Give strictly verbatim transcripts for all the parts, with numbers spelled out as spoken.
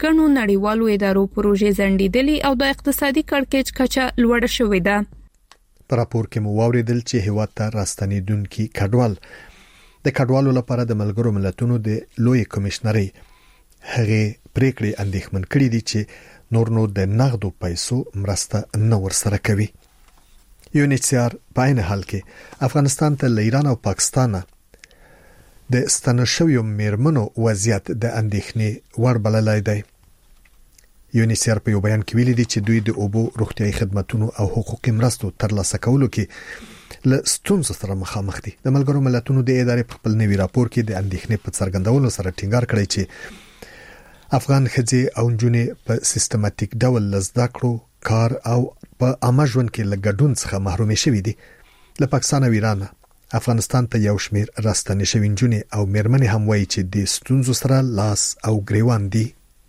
ګڼو نړیوالو ادارو پروژې ځنډېدلې او د اقتصادي کړکېچ کچه لوړه شوې ده. په راپور کې مو واوریدل چې هیواد ته راستنېدونکي کډوال د کډوالو لپاره د ملګرو ملتونو د لوی کمشنري هغه پریکړې اندېښمن کړې دي چې نور نو د نغدو پیسو مرسته نه ورسره کوي. یو ان ایچ سی آر په عین حال کې افغانستان ته له ایران او پاکستان د ستنشویو میرمنو وضعیت د اندېښنې وړ بللای دی. یو ان ایچ سی آر په یو بیان کې ویلي دي چې دوی د اوبو روغتيایي خدماتو او حقوقي مرستو ترلاسه کولو کې له ستونزو سره مخامخ دي. د ملګرو ملتونو د ادارې په خپل نوي راپور کې د اندېښنې په څرګندولو سره ټینګار کړی چې افغان ښځې او نجونې په سیستماتیک ډول لزده کړو کار او په عامه ژوند کې له ګډون څخه محروم شوي دي. له پاکستان او ایران افغانستان ته یو شمیر راستنې شوي نجونې او میرمنې هم وایي چې د ستونزو سره لاس او گریوان دي.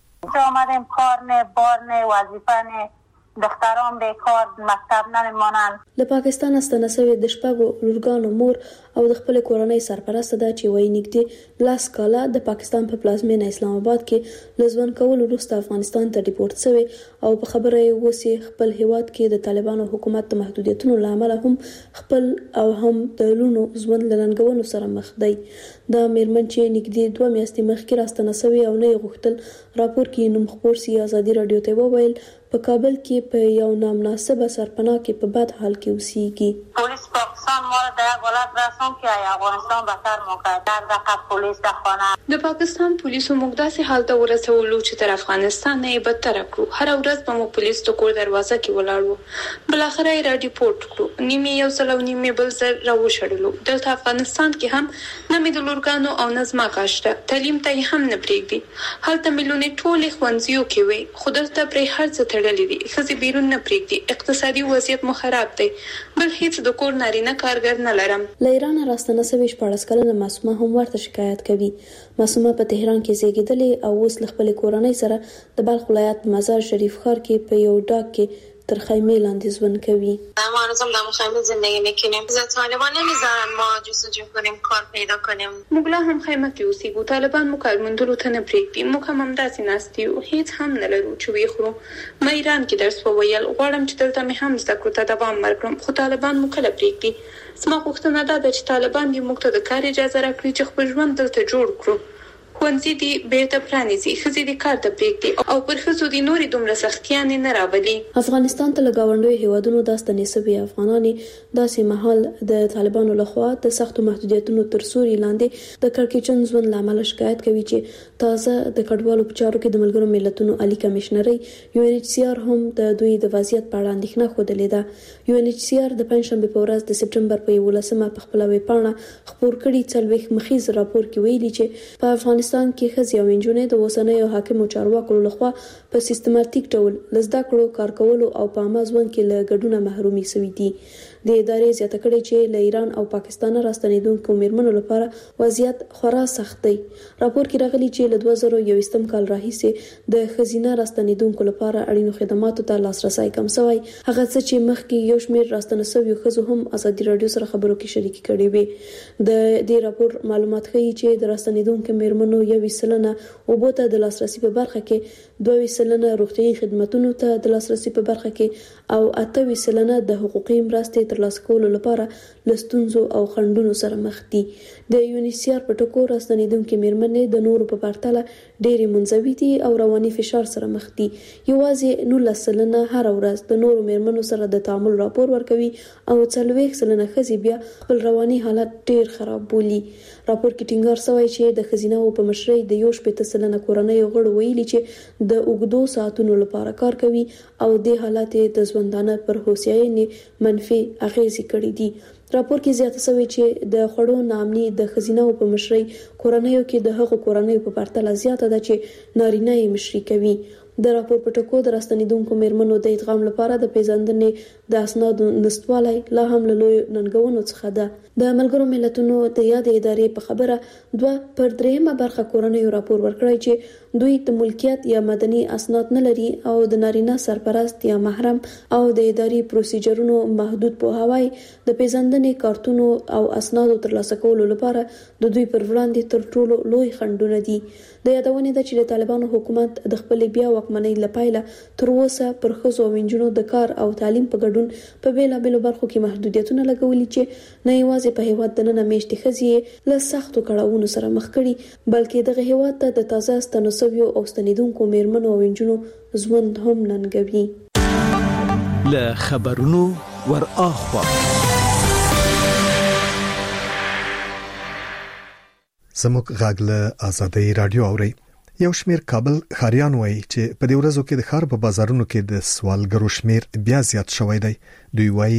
آمدیم کار نه بار نه وظیفه نه دختران بیکار مکتب نمیمانند. له پاکستان استنه شوی د شپږو لورګانو مور او د خپل کورنۍ سرپرسته ده چې وایي نږدې لاس کاله د پاکستان په پلازمینه اسلام آباد کې لزون کول وروسته افغانستان ته ریپورت شوی او په خبره یې وسی خپل هیواد کې د طالبانو حکومت د محدودیتونو لامل هم خپل او هم د لونو ژوند لنګونو سره مخ دی. دا میرمن چې نږدې دوه میاشتې مخکې راستنه شوی او نه غوښتل راپور کې نوم خبر سي ازادي رادیو ته وویل په کابل کې په یو نامناسبه سرپناه کې په بد حال کې اوسېږي. پولیس پاکستان ما را در حالت رسون که افغانستان بهتر موقع در دقیق پولیس در خانه د پاکستان پولیسو موږ داسې حالت ورسولو چې تر افغانستان نه بدتر کړو. هر ورځ به مو پولیس د کور دروازه کې ولاړو. بل اخر یې را ډیپورت کړو. نیمه یو ځل او نیمه بل ځل را وشړلو. دلته افغانستان کې هم نه مې د لورګانو او نظم کاشته تعلیم ته هم نه پریږدي. هلته مليونه ټول خوانځیو کې وي. خودته پرې هر څه تړلې دي. خزي بیرون نه پریږدي. اقتصادي وضعیت مو خراب دی. بل هیڅ د کور نارینه کارګر نه لرم. له ایران راستنه شوی شپږ کلنه معصومه هم ورته شکایت کوي. معصومه په تهران کې زیږیدلې او اوس له خپل کورنۍ سره د بلخ ولایت مزار شریف ښار کې په یو ډاک کې تر خیمه لاندې ژوند کوي. ما هنوزم در خیمه زندگی میکنیم. طالبان نمیذارن ما جستجو کنیم کار پیدا کنیم. موږ لا هم خیمه کې اوسېږو. طالبان مو کار موندلو ته نه پرېږدي. موږ هم همداسې ناست یو. هیڅ هم نه لرو چې ویخورو. ما ایران کې درس وویل. غواړم چې دلته مې هم زده کړو ته دوام ورکړم. خو طالبان مو کله پرېږدي. زما غوښتنه دا ده چې طالبان دې موږ ته د کار اجازه راکړي چې خپل ژوند دلته جوړ کړو. ښوونځي دې بیرته پرانیزي. ښځې دې کار ته پرېږدي او پر ښځو دې نورې دومره سختیانې نه راولي. افغانستان ته له ګاونډیو هیوادونو د ستنې شوي افغانانې داسې مهال د طالبانو لخوا د سختو محدودیتونو تر سوري لاندې د کړکېچن ژوند لامل شکایت کوي چې تازه د کډوالو په چارو کې د ملګرو ملتونو عالی کمشنري یو ان ایچ سی آر هم د دوی د وضعیت په اړه اندېښنه خوده ده. یو ان ایچ سی آر د پنځشنبه په ورځ د سپټمبر په یولسمه په خپل ویب پاڼه خبر کړي څلوېښت مخیز راپور کې ویلي چې په افغانستان کې ښځې او نجونې د اوسنیو حاکمو چارواکو لخوا په سیستماتیک ډول لزده کړو کار کولو او په عامه ژوند کې له ګډونه محرومي شوي دي. د ادارې زیاته کړې چې له ایران او پاکستان راستنېدونکو میرمنو لپاره وضعیت خورا سخت دی. راپور کې راغلي چې له دوه زره یوویشتم کال راهیسې د ښځینه راستنېدونکو لپاره اړینو خدماتو ته لاسرسی کم شوی. هغه څه چې مخکې یو شمېر راستنه شویو ښځو هم ازادي رادیو سره خبرو کې شریک کړي وي. د دې راپور معلومات ښیي چې د راستنېدونکو میرمنو یو سلنه اوبو ته د لاسرسي په برخه کې، دوه سلنه روغتيایي خدماتو ته د لاسرسي په برخه کې او اته سلنه د حقوقي مرستې ترلاسه کولو لپاره لستونزو او خنډونو سره مخ دي. د یو ان ایچ سی آر په ټکو راستنېدونکو میرمنې د نورو په پرتله ډېری منځوي دي او رواني فشار سره مخ دي. یوازې نولس سلنه هر ورځ د نورو میرمنو سره د تعامل راپور ورکوي او څلوېښت سلنه ښځې بیا خپل رواني حالت ډېر خراب بولي. راپور کې ټینګار شوی چې د ښځینه په مشرۍ د یو شپېته سلنه کورنۍ غړو ویلي چې د اوږدو ساعتونو لپاره کار کوي او د حالت د ژوندانه پر هوساینې منفي اغېزې کړې دي. راپور کې زیاته شوی چې د خړو نامني د ښځینه په مشرۍ کورنۍ کې د هغو کورنۍ په پرتله زیاته ده چې نارینه یې مشري کوي. د راپور په ټکو د راستنیدونکو میرمنو د ادغام لپاره د پیژندنې د اسنادو نشټوالی لا هم له لوی ننګونو څخه ده. د ملګرو ملتونو د یاد ادارې په خبره دوه پر دریمه برخه کورنۍ راپور ورکړی چې دوی د ملکیت یا مدني اسناد نه لري او د نارینه سرپرست یا محرم او د اداري پروسیجرونو محدود پوهاوی د پیژندنې کارتونو او اسنادو ترلاسه کولو لپاره د دوی پر وړاندې تر ټولو لوی خنډونه دي. د یادونې ده چې د طالبانو حکومت د خپل بیا واکمنۍ لپاره تر اوسه پر ښځو او نجونو د کار او تعلیم په ګډون په بیلابېلو برخو کې محدودیتونه لګولي چې نه یوازې په هیواد دننه میشتې ښځې له سختو کړاوونو سره مخ کړي بلکې دغه هیواد ته د تازه ستنو شویو او ستنیدونکو میرمنو او نجونو ژوند هم ننګوي. له خبرونو ور اخوا زموږ غږ له آزادۍ رادیو اوري. یو شمیر کابل خاریان وایي چې په دې ورځو کې د ښار په بازارونو کې د سوالګرو شمیر بیا زیات شوی دی. دوی وایي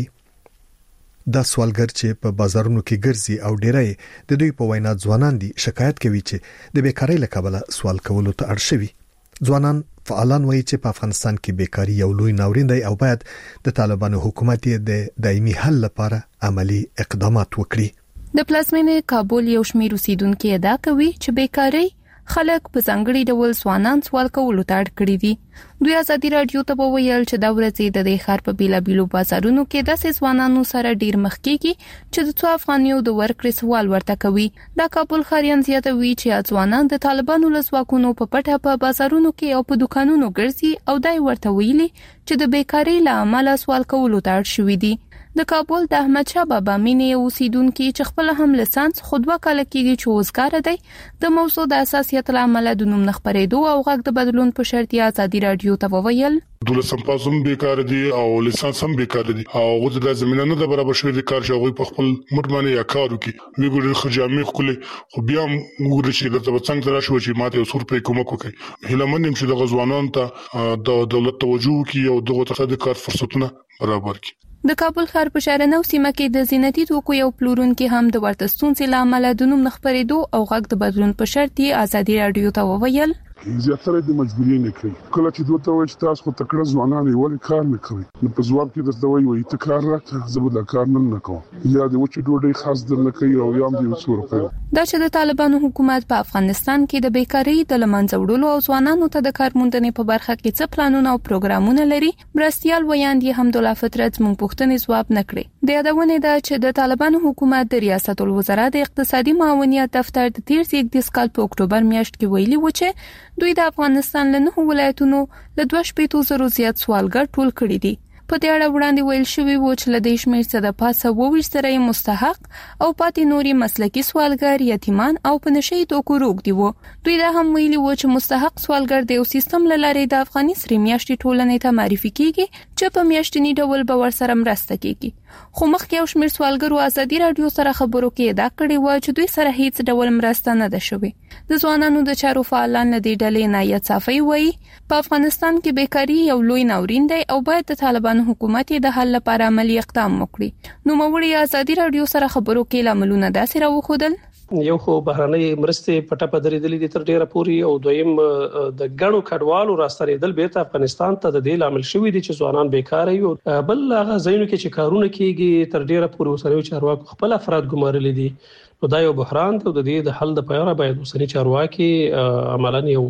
دا سوالګر چې په بازارونو کې ګرځي او ډیری د دوی په وینا ځوانان دي شکایت کوي چې د بیکاری له کبله سوال کولو ته اړ شوي. ځوانان فعالان وایي چې په افغانستان کې بیکاری یو لوی ناورین دی او باید د طالبانو حکومت د دایمي حل لپاره عملی اقدامات وکړي. د پلازمینې کابل یو شمیر اوسیدونکو ادعا کوي چې بیکاری خلک په ځانګړي ډول ځوانان سوال کولو ته اړ کړي دي. دوی ازادي رادیو ته وویل چې دا ورځې د دې ښار په بیلابیلو بازارونو کې داسې ځوانانو سره ډیر مخ کېږي چې د څو افغانیو د ورکړې سوال ورته کوي. دا کابل خاریان زیاتوي چې ځوانان د طالبانو له ځواکونو په پټه په بازارونو کې او په دکانونو ګرځي او دای ورته ویلي چې د بیکاری له امله سوال کولو ته اړ شوي دي. د کابل د احمد شاه بابا مینې اوسیدونکو چې خپل هم لسانس خودوا کاله کېږي چې وزګار دی د موضوع د اساسیت لامل د نوم نخبرېدو او غږ د بدلون په شرط یې ازادي رادیو ته وویل دولسم پاسوم بیکار دي او لسانس هم بیکار دي او غوډه د زمينه نه د برابر شوی د کار شوی په خپل مدمنه یا کارو کې وی ګوري خجامي خپل خو بیا موږ چې د څنګه تر شو چې ماته سور په کومک وکړي هلمنیم چې د غزوانان ته د دولت توجه کی او دغه ته د کار فرصتونه برابر کی. د کابل ښار په شارنو سیمه کې د زینتي توکو یو پلورونکو هم د ورته ستونزې لامل د نوم نخبرېدو او غږ د بدلون په شرط یې ازادي رادیو ته وویل زیاتره د مجبورۍ نه کوي. کله چې دوی ته وایي چې تاسو خو تکړه ځوانان یې ولې کار نه کوي نو په ځواب کې درته وایي وایي ته کار راکړه زه به دا کار نه کوم یا د وچې ډوډۍ خاص در نه کوي او یا هم د وسور کوي. دا چې د طالبانو حکومت په افغانستان کې د بیکاری د لمنځه وړلو او ځوانانو ته د کار موندنې په برخه کې څه پلانونه او پروګرامونه لري مرستيال ویاندې حمدالله فطرت موږ پوښتنې ځواب نه کړې. د یادونه ده چې د طالبانو حکومت د ریاست الوزرا د اقتصادي معاونیت دفتر د تیر سیګ کال په اکتوبر میاشت کې ویلي و چې دوی د افغانستان له نه ولایتونو له دوه شپېتو زرو زیات سوالګر ټول کړي دي. په دې اړه وړاندې ویل شوی و چې له دې شمېر څخه د پاسه وویش سره مستحق او پاتې نوري مسلکي سوالګر یتیمان او په نشي توکو روغ دي وو. دوی دا هم ویلي و چې مستحق سوالګر د یو سیستم لارې د افغاني سری میاشتې ټولنې ته معرفي کیږي چې په میاشتنی ډول به ورسره مرسته کیږي. خو مخکې یو شمېر سوالګرو ازادي رادیو سره خبرو کې ادعا کړې و چې دوی سره هیڅ ډول مرسته نه ده شوې. د ځوانانو د چارو فعالان له دې ډلې نایت صافي وایي په افغانستان کې بیکاری یو لوی ناورین دی او باید د طالبانو حکومت د حل لپاره عملی اقدام وکړي. نو موړي ازادي رادیو سره خبرو کې لاملونه داسې راوخدل یو خو بهرنۍ مرستې پټه پدرې دي تر ډیره پوري او دویم د غړو کډوالو راستریدل بیرته افغانستان ته د دې لامل شوې دي چې ځوانان بیکار یو بل هغه ځایونو کې چې کارونه کیږي تر ډیره پوري وسره چارواکو خپل افراد ګمارلي دي. نو دا یو بحران ته د دې د حل لپاره باید وسنی چارواکي عملاً یو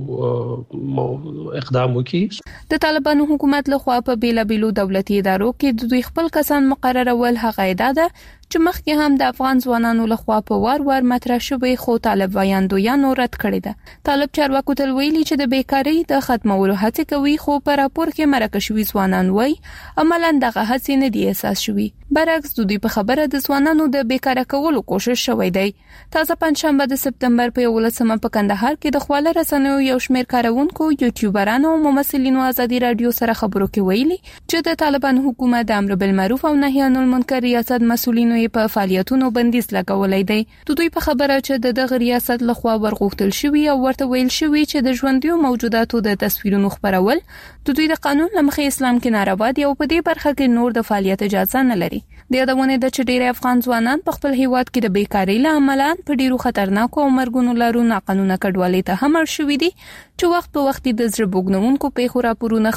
اقدام وکړي. د طالبانو حکومت لخوا په بیلابیلو دولتي ادارو کې د دوی خپل کسان مقررول هغه ادعا ده چې مخکې هم د افغان ځوانانو لخوا په وار وار مطرح شوی خو طالب وایاندویانو رد کړی ده. طالب چارواکو تل ویلي چې د بیکاری د ختمولو هڅه کوي خو په راپور کې مرکه شوی ځوانان وایي عملاً دغه هڅې نه دي اساس شوی. برعکس دوی په خبره د ځوانانو د بیکاره کولو کوشش شوی دی. تازه پنځشنبه د سپتمبر په یولسمه په کندهار کې د خواله رسنیو یو شمېر کارونکو یوټیوبرانو او ممثلینو ازادي رادیو سره خبرو کې ویلي چې د طالبانو حکومت د امر بالمعروف او نهي عن المنکر ریاست مسؤلینو په فعالیتونو بندیز لګولای دی. د دوی په خبره چې د دغه ریاست لخوا ورغوښتل شوی او ورته ویل شوی چې د ژوندیو موجوداتو د تصویرونو خبرول د دوی د قانون لمخې اسلام کې ناروا دي او په دې برخه کې نور د فعالیت اجازه نه لري. د یادونه د چډيري افغان ځوانان په خپل هیواد کې د بیکاری له امله په ډیرو خطرناکو او مرګونو لارو ناقانونه کډوالۍ ته هم شوې دي چې وخت په وخت د زړه بوګنونکو پیښو راپورونه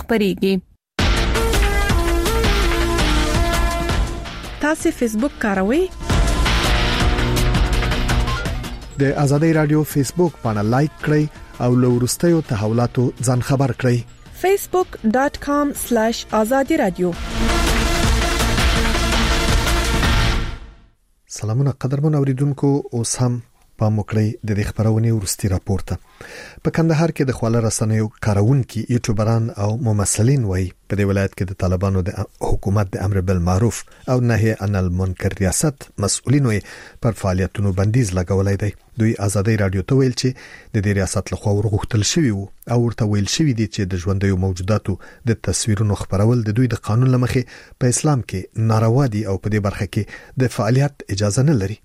خبريږي. تاسو فیسبوک کاروئ؟ د آزادۍ رادیو فیسبوک باندې لایک کړئ او له وروستیو تحولاتو ځان خبر کړئ. facebook dot com slash azadi radio. سلامونه قدرمن اوریدونکو، اوس هم په موکړی د دې خبرونه ورستي راپورته. په کندهار کې د خواله رسنیو کارونکو یوټیوبران او ممثلین وایي په دې ولایت کې د طالبانو د حکومت د امر بالمعروف او نهي عن المنکر ریاست مسؤلین وایي پر فعالیتونو بندیز لګولای دی. دوی آزادۍ رادیو ته ویل چې د دې ریاست لخوا ورغښتل شوی او ورته ویل شوی دی چې د ژوندۍ موجوداتو د تصویرونو خبرول د دوی د قانون لمخې په اسلام کې ناروا دي او په دې برخه کې د فعالیت اجازه نه لري.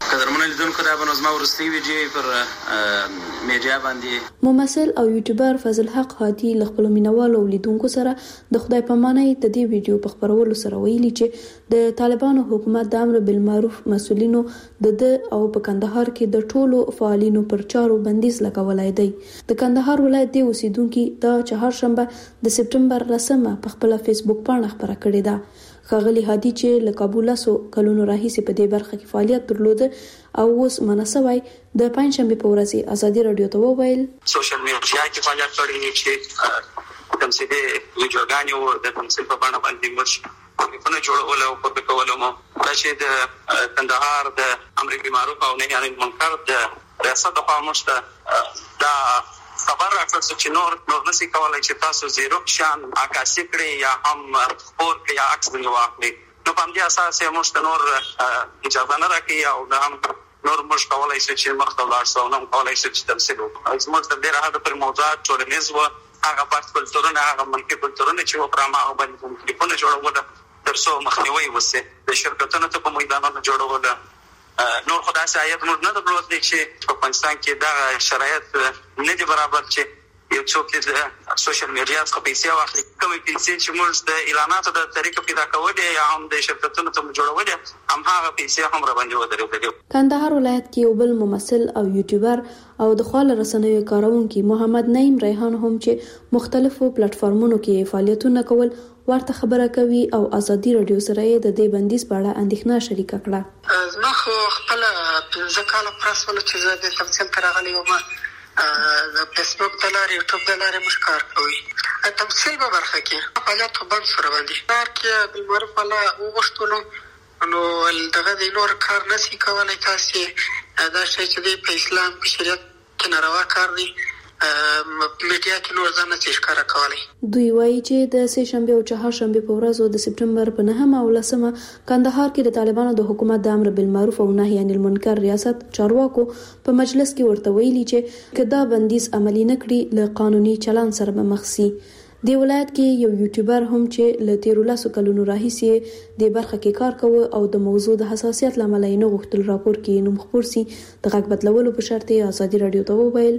ممثل او یوټیوبر فضل حق هادي له خپل مینوالو لیدونکو سره د خدای پامانۍ د دې ویډیو په خبرولو سره ویلي چې د طالبانو حکومت د امر بالمعروف مسؤلینو د د او په کندهار کې د ټولو فعالینو پر چارو بندیز لګولای دی. د کندهار ولایت د اوسیدونکو د چهارشنبه د سپټمبر لسمه په خپل فیسبوک باندې خبره کړې ده. خغلی هادي چې له کابل سو کلونو راهیسې په دې برخه کې فعالیت درلود او اوس مناسبای د پنځشنبه په ورځ آزادي رادیو ته وویل سوشل میډیا کې فعالیت کړی چې تمثيلي ویډیوګانې او د تمثيل په بڼه باندې مرش په جوړول او په کولو مو چې د کندهار د امر بالمعروف او نهي عن المنکر د ریاست په مشته دا خبر راکړ چې نور نور نشي کولای چې تاسو زیرو شان عکاسي کړی یا هم خبر کې یا عکس ونی واخلي. نو په دې اساس یې موږ نور اجازه نه راکړي او هم نور موږ کولای شو چې مخته لاړ شو نو کولای شو چې تمثيل وکړو. زموږ د ډیره هغه پر موضوعات ټولنیز و هغه پات کلتورونه هغه ملکي کلتورونه چې و پرما او باندې په جوړول ترڅو مخنیوي وسه د شرکتونو ته په میدانونو جوړول نور خدای سایت موږ نه درلود چې په پاکستان کې دا شرایط نه دي برابر چې یو څوک د سوشل میډیا څخه پیسې واخلي کومې پیسې چې موږ د اعلاناتو د طریقې پیدا کولې یا هم د شرکتونو ته جوړولې هم هغه پیسې هم را باندې ودرېدل. کندهار ولایت کې یو بل ممثل او یوټیوبر او د خواله رسنیو کارونکو محمد نعیم ریحان هم چې مختلفو پلیټ فارمونو کې فعالیتونه کول ورته خبره کوي او آزادي رادیو سره د دې بندیز په اړه اندېښنه شریکه کړه. زما خو خپل پنځه کاله پرسول چې زه د تمثيل ترغلې وم د فیسبوک د لارې یوټیوب د لارې مش کار کوي. تمثيل په برخه کې فعالیت خو بند سره باندې کار کې بالمعروف الله وغوښتلو نو دغه د نور کار نشي کولای. تاسو دا شی چې په اسلام په شریعت کې ناروا کار دی میډیا کې نور ځان نه ښکارا کوي. دوی وایي چې د سه شنبه او چهارشنبه په ورځو د سپټمبر په نهمه او لسمه کندهار کې د طالبانو د حکومت د امر بالمعروف او نهي عن المنکر ریاست چارواکو په مجلس کې ورته ویلي چې کدا بندیز عملی نکړي له قانوني چلان سره به مخ شي. د ولایت کې یو یوټیوبر هم چې له تیرولاسو کلونو راهیسې د برخه کې کار کوي او د موضوع د حساسیت لامل یې نه غوښتل راپور کې نوم خبر سي د غږ بدلولو په شرط یې آزادي رادیو ته وویل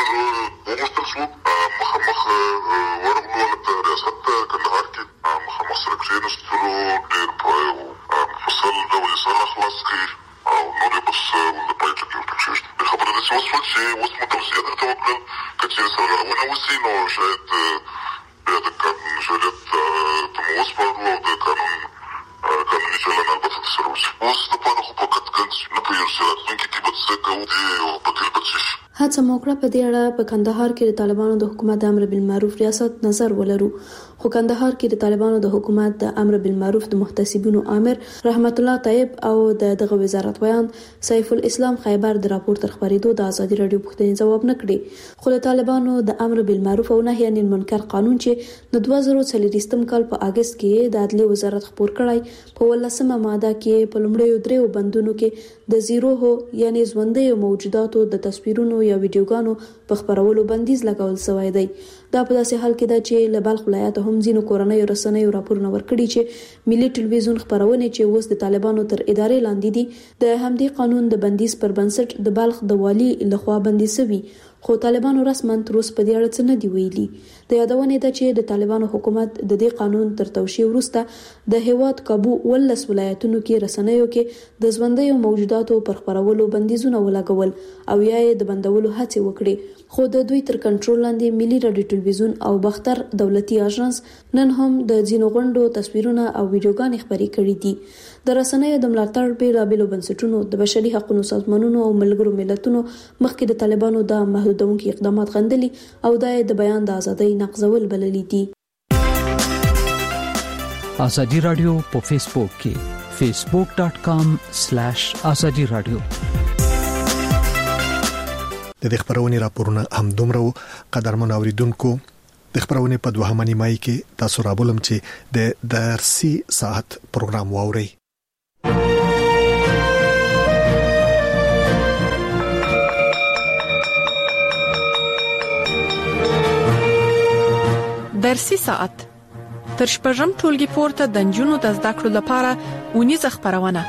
مخامخ ورغلو د ریاست کندهار کې مخامخ سره کېناستلو ډېر په مفصل ډول سره خلاص کړي او نو بس د پایټ کې وکړي. خبره د څه وسو چې اوس مو توصیه درته وکړل کچې سره ونه وسی نو شاید بیا د قانون شریعت ته مو وسپارو او د قانون قانوني چلن البته سره وسی. اوس د پاره خو فقط ګنځ نه په یو سره څنګه کې به څه کوو دی او په دې پچې هڅه موکړه په دې اړه په کندهار کې د طالبانو د حکومت د امر بالمعروف ریاست نظر ولرو. خو کندهار کې د طالبانو د حکومت د امر بالمعروف د محتسبینو امر رحمت الله طيب او دغه وزارت ویان سیف الاسلام خیبر د راپور تر خبرېدو د آزادي رادیو پوښتنې جواب نه کړي. خو د طالبانو د امر بالمعروف او نهي عن المنکر قانون چې د دوه زره څلوېښتم کال په اگست کې د عدلي وزارت خبر کړای په ولسمه ماده کې په لومړیو دریو بندونو کې د زیرو هو یعنی ژوندۍ موجوداتو د تصویرونو یا ویډیوګانو په خبرولو بندیز لګول شوی دی. دا په داسې حال کې ده چې له بلخ ولایت هم ځینو کورنۍ رسنیو راپورونه ورکړي چې ملي ټلویزیون خبرونه چې اوس د طالبانو تر ادارې لاندې دي د همدې قانون د بندیز پر بنسټ د بلخ د والی لخوا بندي شوی. خو طالبانو رسماً تر اوسه په دې اړه څه نه دی ویلي. د یادونې ده چې د طالبانو حکومت د دې قانون تر توشیح وروسته د هیواد کابو ولس ولایتونو کې رسنیو کې د ژوندیو موجوداتو پر خپرولو بندیزونه ولګول او یا یې د بندولو هڅې وکړې. خو د دوی تر کنټرول لاندې ملي رادیو ټلویزیون او بختر دولتي اژانس نن هم د ځینو غونډو تصویرونه او ویډیوګانې خپرې کړې دي. د رسنیو د ملاتړ بیلابېلو بنسټونو د بشري حقوقو سازمانونو او ملګرو ملتونو مخکې د طالبانو د محدودونکو اقدامات غندلي او د بیان د ازادۍ نقضول بللي دي. ازادي رادیو په فیسبوک کې فیسبوک ډاٹ کام سلیش ازادي رادیو. د دې خبرونې راپورونه هم دومره قدرمن اوریدونکو د خبرونې په دوهمه نیمایي کې تاسو رابولم چې د درسي ساعت پروګرام واوري. درسي ساعت تر شپږم ټولګي پورته د نجونو د زده کړو لپاره ونیزه خبرونه.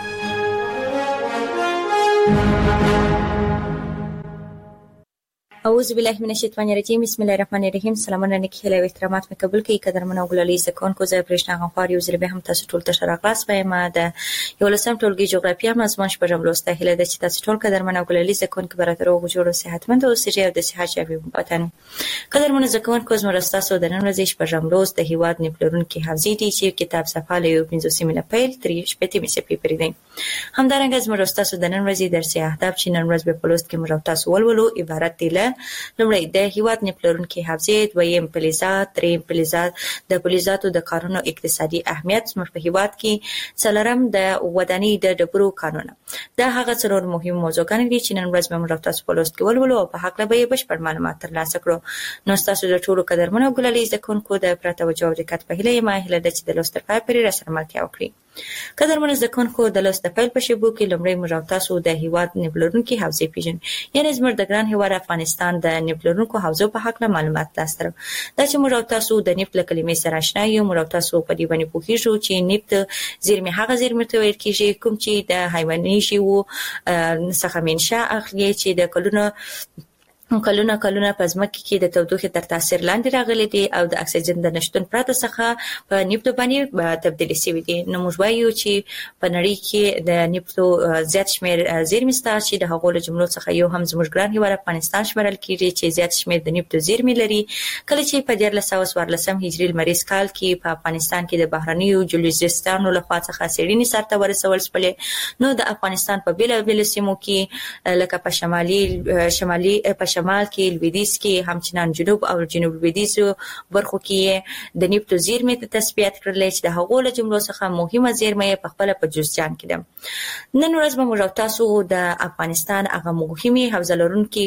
اعوذ بالله من الشیطان الرجیم بسم الله الرحمن الرحیم. سلامونه نیکی له احترامات مې قبول کړئ قدرمن او ګلالي زکونکو زه پرېښنا غوړ یو ځل به هم تاسو ټول ته شراغلاس وایم. د یو لسم ټولګي جغرافیه مضمون شپږم لوسته هله د چې تاسو ټول قدرمن او ګلالي زکونکو براتر او جوړو صحتمند او سریع د صحت شوي وطن قدرمن زکونکو زموږ تاسو د نن ورځې شپږم لوست د هیواد نپلورونکو حوزې دي چې کتاب صفحه له پنځه سیمه پیل ترې شپږ مې سپې پرې دي. همدارنګه زموږ تاسو د نن ورځې درسي اهداف چې نن ورځ په لوست کې موږ تاسو ولولو عبارت دي له لومړی د هیواد نپلورونکو حوزې، دویم فلزات، دریم فلزات د فلزاتو د کارونو اقتصادي اهمیت زموږ په هیواد کې، څلورم د ودانۍ د ډبرو کانونه. دا هغه څلور مهم موضوعګان دي چې نن ورځ موږ تاسو په لوست کې ولولو او په حق له به بشپړ معلومات ترلاسه کړو. نو تاسو د ټولو قدرمنو ګلالي زکونکو د پرته توجه او دقت په هیله ما هیله د چې د لوست په پرې رسره ملتیا وکړي. قدرمنو زکونکو د لوست په پیل په شیبو کې لومړی موږ تاسو د هیواد نپلورونکو حوزې پیژنو، یعنی زموږ د ګران هیواد افغانستان د نپلورونکو حوزو په حق له معلومات ترلاسه کړو. دا چې موږ تاسو د نفت له کلمې سره آشنا یو، موږ تاسو په دې باندې پوهیږو چې نفت زیرمې هغه زیرمې ته ویل کېږي کوم چې د حیواني شیو څخه منشأ اخلي چې د کلونو کلونه کلونه په ځمکه کې د تودوخې تر تاثیر لاندې راغلي دي او د اکسیجن د نشټون پرته څخه په نفت باندې تبدیل شوي دي. نو موږ وایو چې په نړۍ کې د نفتو زیات شمیر زیرمې شته چې د هغو له جملو څخه یو هم زموږ ګران هیواد افغانستان شمارل کېږي چې زیات شمیر د نفتو زیرمې لري. کله چې په دیارلس سوه څوارلسم هجري لمریز کال کې په افغانستان کې د بهرنیو جیولوجستانو لخوا څخه څېړنې سرته ورسول شولې، نو د افغانستان په بیلابیلو سیمو کې لکه په شمالي شمالي په شمال کې، لویدیځ کې، همچنان جنوب او جنوب لویدیځو برخو کې د نفتو زیرمې ته تثبیت کړل چې د هغو له جملو څخه مهمه زیرمه په خپل په جوزجان کې ده. نن ورځ به موږ تاسو د افغانستان هغه مهمه حوزه لرونکي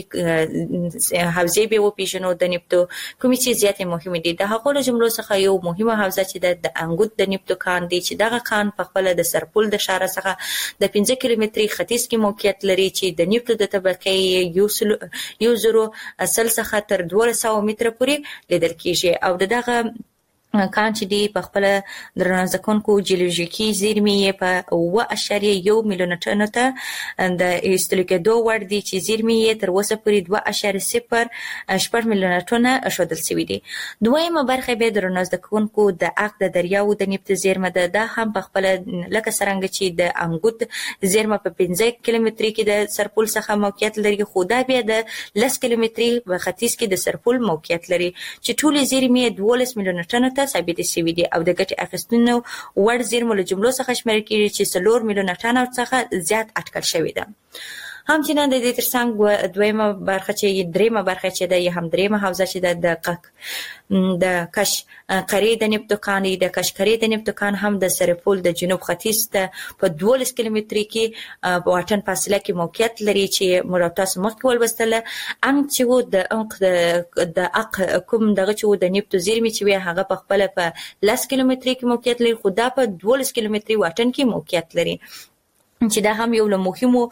حوزې به وپیژنو د نفتو کومې چې زیاتې مهمه دي. د هغو له جملو څخه یو مهمه حوزه چې د انګوت د نفتو کان دی چې دغه کان په خپل د سرپل د شاره څخه د پنځه کیلومتري ختیځ کې موقعیت لري چې د نفتو د طبقې یو یو زرو اصل څخه تر دوه سوه متره پورې لیدل کېږي او دغه کان چې دی په خپل درنځکونکو جیولوژیکي زیرمې په اوه اعشاریه یو میلیون ټنو ته د ایستلو کېدو وړ دي چې زیرمې تر اوسه پورې دوه اعشاریه صفر شپږ میلیونه ټنه ښودل شوي دي. دویمه برخه به درنځکونکو د اق د دریاو د نفت زیرمه ده. دا هم په خپل لکه څرنګه چې د انګوت زیرمه په پنځه کیلومتري کې د سرپل څخه موقعیت لري، خو دا بیا د لس کیلومتري په ختیځ کې د سرپل موقعیت لري چې ټولې زیرمې دولس میلیونه ټنو ته ثابت شوي دي او د ګټې اخیستنې وړ زیرمو له جملو څخه شمېرل کېږي چې څلور میلیونه ټنو څخه زیات اټکل شوي ده. همچنان د دې ترڅنګ دویمه برخه چې دریمه برخه چې ده یا هم دریمه حوزه چې ده د قق د کش قرې د نفتو کان دی. د کش قرې د نفتو کان هم د سرپل د جنوب ختیځ ته په دولس کیلومتري کې په واټن فاصله کې موقعیت لري چې موږ تاسو مخکې ولوستله. انګ چې و د انګ د اق کوم دغه چې و د نفتو زیرمې چې وي هغه په خپل په لس کیلومتري کې موقعیت لري، خو دا په دولس کیلومتري واټن کې موقعیت لري. چې دا هم یو له مهمو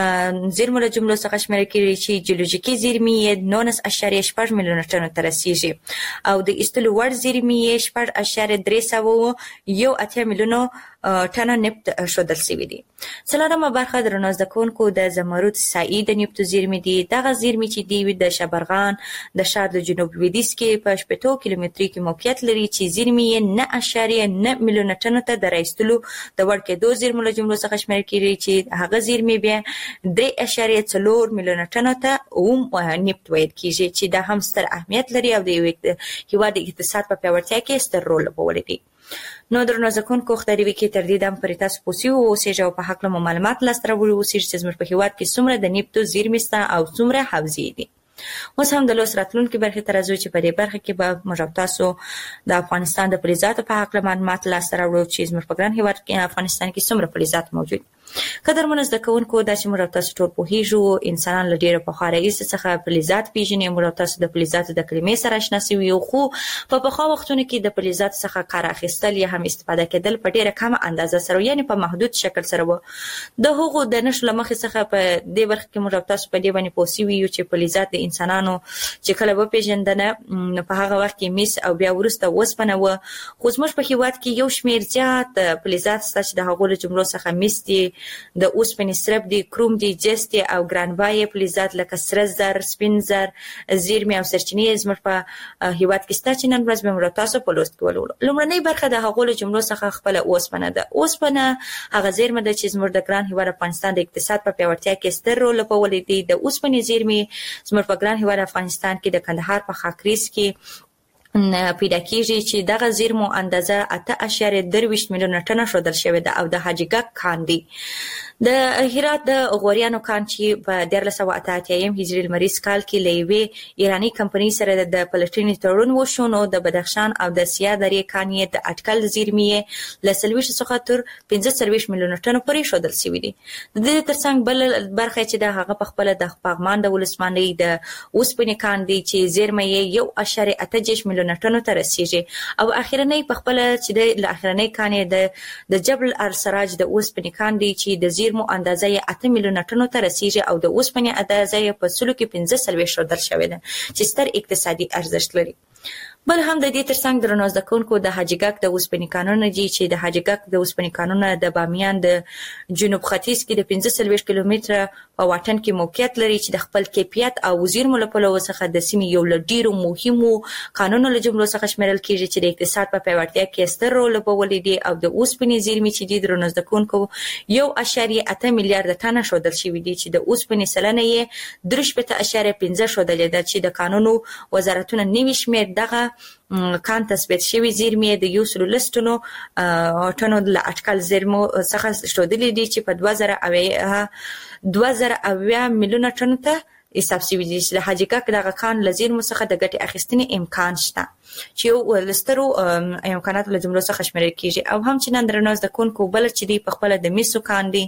زیرمو له جملو څخه شمیرل کېږي چې جیولوژیکي زیرمې یې نولس اعشاریه شپږ میلیونه ټنو ته رسیږي او د ایستلو وړ زیرمې یې شپږ اعشاریه درې سوه یو اتیا میلیونو ټنه نفت ښودل شوي دي. څلورمه برخه درنو زده کوونکو د زمرد سایي د نفتو زیرمې دي. دغه زیرمې چې دي د شبرغان د ښار د جنوب لویدیځ کې په شپېتو کیلومتري کې موقعیت لري چې زیرمې یې نه اعشاریه نه میلیونه ټنو ته د رایستلو د وړ کېدو زیرمو له جملو څخه شمیرل کېږي چې هغه زیرمې بیا درې اعشاریه څلور میلیونه ټنو ته اوم نفت ویل کېږي چې دا هم ستر اهمیت لري او د هېواد د اقتصاد په پیاوړتیا کې ستر رول لوبولی دی. نو درنو زده کوونکو خدای دې وکړي تر دې دم پورې تاسو پوه سوي واوسئ او په هکله مو معلومات لاسته راوړي اوسئ چې زموږ په هېواد کې څومره د نفتو زیرمې شته او څومره حوزې دي. اوس هم د لوست راتلونکي برخې ته راځو چې په دې برخه کې به موږ او تاسو د افغانستان د فلزاتو په هکله معلومات لاسته راوړو چې زموږ په ګران هېواد کې افغانستان کې څومره فلزات موجود. قدرمنو زده کوونکو دا چې موږ او تاسو ټول پوهېږو انسانان له ډېره پخوا راهیسې څخه فلزات پېژني. موږ او تاسو د فلزاتو د کلمې سره اشنا سوي یو خو په پخوا وختونو کې د فلزاتو څخه کار اخیستل یا هم استفاده کېدل په ډېره کمه اندازه سره یعنې په محدود شکل سره و. د هغو د نښو له مخې څخه په دې برخه کې موږ او تاسو په دې باندې پوه سوي یو چې فلزات د انسانانو چې کله وپېژندنه نو په هغه وخت کې مس او بیا وروسته اوسپنه وه. خو زموږ په هېواد کې یو شمېر زیات فلزات شته چې د هغو له جملو څخه مس دي، د اوسپنې سرب دي، کروم دي، جست دي او ګرانبایه فلزات لکه سره زر، سپین زر، زیرمې او سرچینې زموږ په هېواد کې شته چې نن ورځ به موږ تاسو په لوست کې ولولو. لومړنۍ برخه د هغو له جملو څخه خپله اوسپنه ده. اوسپنه هغه زیرمه ده چې زموږ د ګران هېواد افغانستان د اقتصاد په پیاوړتیا کې ستر رول لوبولی دی. د اوسپنې زیرمې زموږ په ګران هېواد افغانستان کې د کندهار په خاکریز کې پیدا کېږي چې دغه زیرمو اندازه اته اعشاریه درویشت میلیونه ټنه ښودل شوې ده او د حاجي ګک کان دی. د هرات د غوریانو کان چې په دیارلس سوه اته اتیایم هجري لمریز کال کې له یوې ایراني کمپنۍ سره د پلټنې تړون وشو نو د بدخشان او د سیاه درې کان یې د اټکل زیرمې یې له څلوېښت څخه تر پنځه څلوېښت میلیونه ټنو پورې ښودل شوي دي. د دې تر څنګ بل برخه چې د هغه په خپله د پغمان د ولسوالۍ د اوسپنې کان دی چې زیرمه یې یو اعشاریه اته دېرش میلیونه ټنو ته رسیږي او اخرنۍ په خپله چې د له اخرنۍ کان یې د جبل السراج د اوسپنې کان دی چې د زیرمو اندازه یې اته میلیونه ټنو ته رسیږي او د اوسپنې اندازه یې په سلو کې پنځه څلوېښت ښودل شوې ده چې ستر اقتصادي ارزښت لري. بل هم د دې ترڅنګ درنو زده کوونکو د حاجي ګک د اوسپنې کانونه دي چې د حاجي ګک د اوسپنې کانونه د بامیان د جنوب ختیځ کې د پنځه څلوېښت کیلومتره په واټن کې موقعیت لري چې د خپل کیفیت او زیرمو له پلوه څخه د سیمې یو له ډېرو مهمو کانونو له جملو څخه شمیرل کېږي چې د اقتصاد په پیاوړتیا کې ستر رول لوبولی دی او د اوسپنې زیرمې چې دي درنو زده کوونکو یو اعشاریه اته میلیارده ټنه ښودل شوي دي چې د اوسپنې سلنه یې درې شپېته اعشاریه پنځه ښودلې ده چې د کانونو وزارتونه نوي شمېر دغه کان تثبیت شوي زیرمې د یو سلو لس ټنو ټنو له اټکل زیرمو څخه ښودلې دي چې په دوه زره اویا دوه زره اویا میلیونه ټنو ته حساب شوي دي چې د حاجي ګک دغه کان له زیرمو څخه د ګټې اخیستنې امکان شته چې یو له سترو امکاناتو له جملو څخه شمیرل کېږي. او هم چې نن درنو زده کوونکو بله چې دی په خپله د مسو کان دی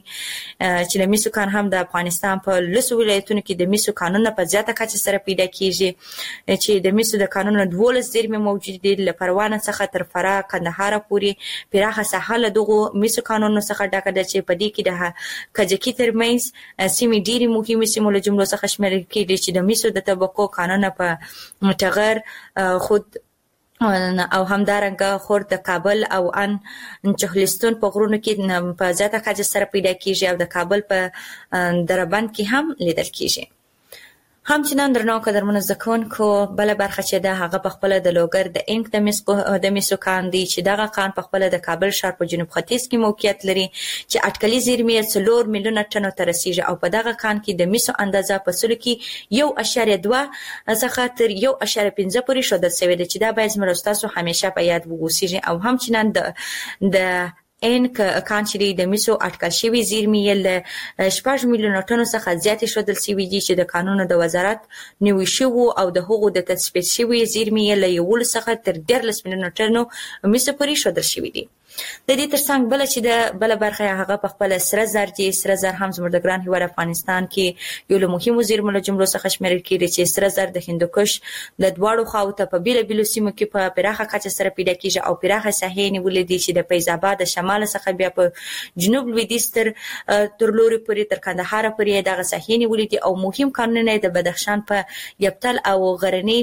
چې د مسو کان هم د افغانستان په لسو ولایتونو کې د مسو کانونه په زیاته کچه سره پیدا کېږي چې د مسو د کانونو دولس زیرمې موجود دي له پروانه څخه تر فراه کندهاره پورې پراخه ساحه له دغو مسو کانونو څخه ډکه ده چې په دې کې د کجکي ترمنځ سیمې ډېرې مهمې سیمو له جملو څخه شمیرل کېږي چې د مسو د طبقو کانونه په ټغر خود او همدارنګه خور د کابل او ان چهلستون په غرونو کې په زیاته کچه سره پیدا کېږي او د کابل په دربند کې هم لیدل کېږي. هم چې نن درنو قدرمنو زده کوونکو بله برخه چې ده هغه په خپله د لوګر د انک د مسو کان دی چې دغه کان په خپله د کابل ښار په جنوب ختیځ کې موقعیت لري چې اټکلي زیرمې یې څلور میلیونه ټنو ته رسیږي او په دغه کان کې د مسو اندازه په سلو کې یو اعشاریه دوه څخه تر یو اعشاریه پنځه پورې ښودل شوې ده چې دا باید زموږ ستاسو همیشه په یاد وګوسیږي. او هم چې نن د د ان کان چې د مسو اټکل شوي زیرمې یې له شپږ میلیونه ټنو څخه زیاتې ښودل شوي دي چې د کانونو د وزارت نوي شوو او د هغو د تثبیت شوي زیرمې یې له یولس څخه تر دیارلس میلیونه ټنو مسو پورې ښودل شوي دي. د دې ترڅنګ بل چې د بل برخه هغه په خپل سره زر دي سره زر هم زموږ د ګران هیواد افغانستان کې یو له مهمو زیرمو له جملو څخه شمیرل کیږي چې سره زر د هندوکش د دواړو خواو ته په بیل بیل سیمو کې په پراخه کچه سره پیدا کیږي او پراخه ساحې نیولې دي چې د فیض آباد د شمال څخه بیا په جنوب لویدیځ تر تر لوري پورې تر کندهار پورې دغه ساحې نیولې دي او مهم کانونه د بدخشان په یبتل او غرنی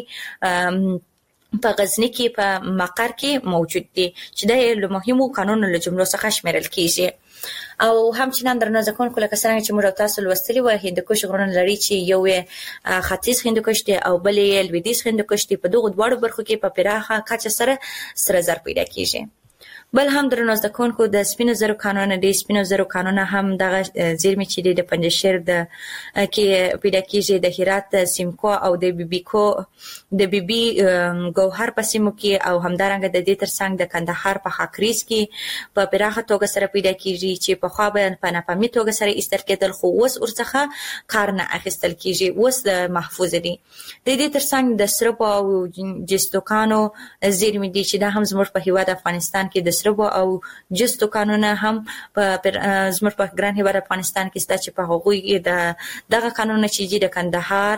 په غزنی کې په مقر کې موجود دي چې د مهمو قانونو له جملو څخه شمیرل کیږي. او همچنان درنه ځکون کوله کسانه چې موږ تاسو لوستلی و هندوکش غرونه لري چې یو ختیځ هندوکش دی او بلې لویدیځ هندوکش دی. په دغه دواړو برخو کې په پراخه کچه سره سره زر پیدا کیږي. بل هم درنه ځکون کو د سپینو زرو قانون دی. سپینو زرو قانون هم دغه زیرمې چې د پنجشیر د کې پیدا کیږي د هرات سیمکو او د بیبیکو د بیبي ګوهر په سیمو کې او همدارنګه د دې ترڅنګ د کندهار په خاکریز کې په پراخه توګه سره پیدا کیږي چې په خوا به په ناپامي توګه سره ایستل کېدل خو اوس ورڅخه کار نه اخیستل کیږي اوس د محفوظ دي. د دې ترڅنګ د سرب او جستوکانو زیرمې دي چې دا هم زموږ په هیواد افغانستان کې د سرب او جستو قانونه هم په زموږ په ګران هیواد افغانستان کې ست چې په هغوی د دغه قانون چې د کندهار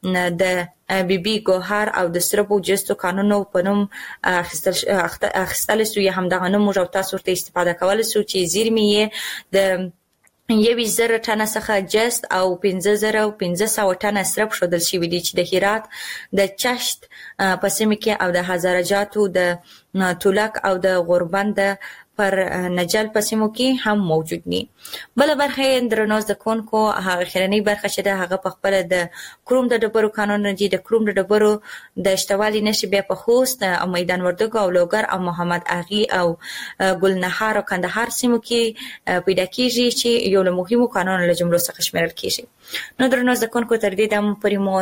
د بیبي ګوهر او د سرب او جستو قانونو په نوم اخیستل اخیستل سو یا هم دغه نوم او تاسو ته استفاده کول سو چې زیرمې د یوې زره ټنه څخه جست او پنځه زره او پنځه سوه ټنه سرب شودل شوي دي چې د هرات د چشت په سیمه کې او د هزارجاتو د تولک او د غوربند پر نجل په سیمو کې هم موجود دي. بل برخه درنوز د کونکو هغه خیرنی برخه چې د هغه په خپل د کروم د ډبرو قانون دی. د کروم د ډبرو د اشتوالي نشي بیا په خوست او میدان وردګو او لوګر او محمد اغي او ګلنهار او کندهار سیمو کې پیدا کیږي چې یو له مهمو قانون له جملو څخه شمیرل کیږي. نو درنوز د کونکو تر دې د پریمو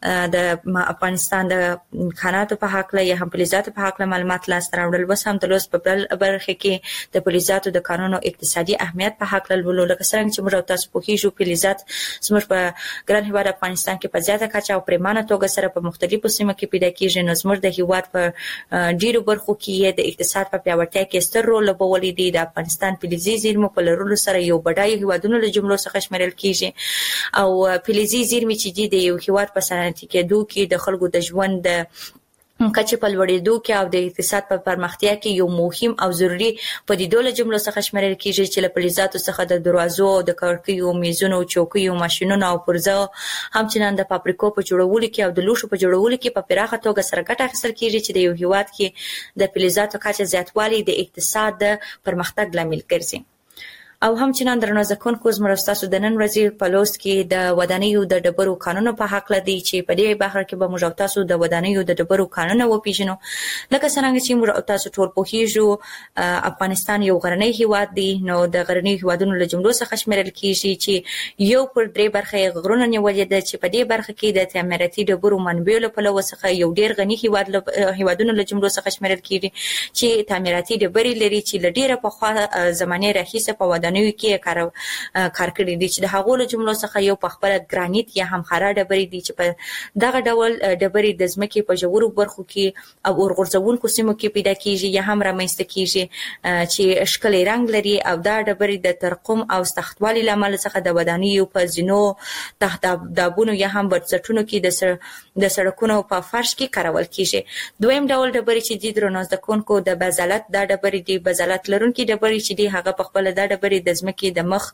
د افغانستان د خاناتو په حق له یا هم فلزاتو په حق له معلومات لاس راوړل وس هم د لوس په بل برخه کې د فلزاتو د قانونو اقتصادي اهمیت په حق له ولول کسان چې موږ تاسو په کې جو فلزات زموږ په ګران هیواد افغانستان کې په زیاته کچه او پریمانه توګه سره په مختلفو سیمو کې پیدا کیږي. نو زموږ د هیواد په ډیرو برخو کې د اقتصاد په پیاوړتیا کې ستر رول لوبولی دی. د افغانستان فلزي زیرمو په لرلو سره یو بډای هیوادونو له جملو څخه شمیرل کیږي او فلزي زیرمې چې د یو هیواد په صنعتي کېدو کې د خلکو د ژوند د کچې په لوړېدو کې او د اقتصاد په پرمختیا کې یو مهم او ضروري پدیدو له جملو څخه شمیرل کیږي چې له فلزاتو څخه د دروازو د کړکیو میزونو چوکیو ماشینونو او پرزو همچنان د فابریکو په جوړولو کې او د لوښو په جوړولو کې په پراخه توګه سره ګټه اخیستل کیږي چې د یو هیواد کې د فلزاتو کچه زیاتوالی د اقتصاد د پرمختګ لامل ګرځي. او همچنان درنو ځکون کو زموږ تاسو د نن ورځې په لوست کې د ودانیو د ډبرو قانون په حق لدی چې په دې بهر کې به موږ تاسو د ودانیو د ډبرو قانون و پیژنو. لکه څنګه چې موږ تاسو ټول په هیجو افغانستان یو غرنی هیواد دی. نو د غرنی هیوادونو له جملو څخه شمیرل کیږي چې یو پر درې برخه غرونه نیولې ده چې په دې برخه کې د تعمیراتي ډبرو منبع له پلوه څخه یو ډیر غنی هیواد هیوادونو له جملو څخه شمیرل کیږي چې تعمیراتي ډبرې لري چې لډیره په خوا زمانه راهیسه په ودانیو کې کار کار کړی دي چې د هغو له جملو څخه یو په خپل ګرانیت یا هم خرا ډبرې دي چې په دغه ډول ډبرې د ځمکې په ژورو برخو کې او اورغورځونکو سیمو کې پیدا کیږي یا هم رامنځته کیږي چې ښکلي رنګ لري او دا ډبرې د ترقم او سختوالي لامل څخه د ودانیو په زینو تحت دابونو یا هم بنسټونو کې د د سړکونو په فرش کې کارول کیږي. دویم ډول ډبرې چې د درنو ځکونکو د بازالت دا ډبرې دي. بازالت لرونکي ډبرې چې دي هغه په خپل دا ډبرې د ځمکې د مخ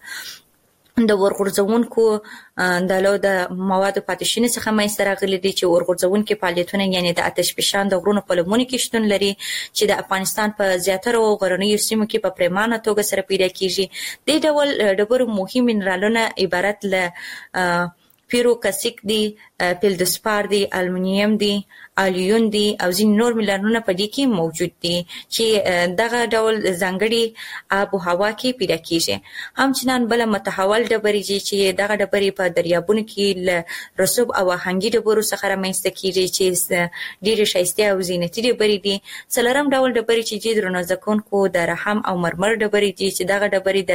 د ورغورځونکو د لو د موادو پاتې څخه منځته راغلي دي چې ورغورځونکي فعالیتونه یعنی د آتش فشان د غرونو په لمنو کې شتون لري چې د افغانستان په زیاتره غرنیو سیمو کې په پریمانه توګه سره پیدا کیږي. د ډول ډبرو مهم منرالونه عبارت له پیروکسیک دي، فلدسپار دي، المونیم دي، الیون دي او ځین نور منرالونه په دې کې موجود دي چې دغه ډول ځانګړي آب او هوا کې پیدا کیږي. همچنان بل متحول ډبرې چې دغه ډبرې په دریابونو کې له رسوب او آهنګي ډبرو څخه رامنځته کیږي چې ډېرې ښایسته او زینتي ډبرې دي. څلورم ډول ډبرې چې درنو ځکونکو د رحم او مرمر ډبرې دي چې دغه ډبرې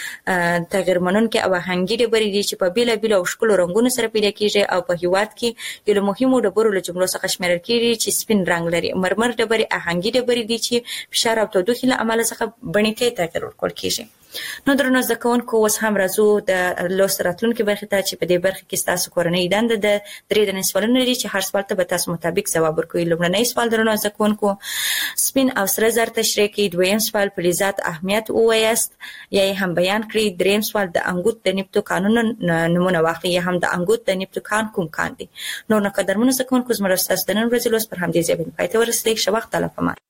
د تغیر منونکي او آهنګي ډبرې دي چې په بیلابیلو او ښکلو رنګونو سره پیدا کیږي او په هیواد کې یو له مهمو ډبرو له جملو څخه شمیرل شمیرل کیږي چې سپین رنگ لري. مرمر ډبرې اهنګي ډبرې دي چې فشار او تودوخې له امله څخه بڼې ته تغیر ورکول کیږي. نو درنو زده کوونکو اوس هم راځو د لوست راتلونکي برخې ته چې په دې برخه کې تاسو کورنۍ دنده د درې دنې سوالونه لري چې هر سوال ته به تاسو مطابق ځواب ورکوي. لومړنی سوال درنو زده کوونکو سپین او سره زر تشریح کړئ. دویم سوال فلزات اهمیت ووایاست یا هم بیان کړئ. دریم سوال د انګوت د نیپتو کانونو نمونه واخلئ یا هم د انګوت د نیپتو کان کوم کان دي. نو نو قدرمنو زده کوونکو زموږ تاسو د نن ورځې لوست پر همدې ځای باندې پای ته ورسېږي. ښه وخت الله پامان.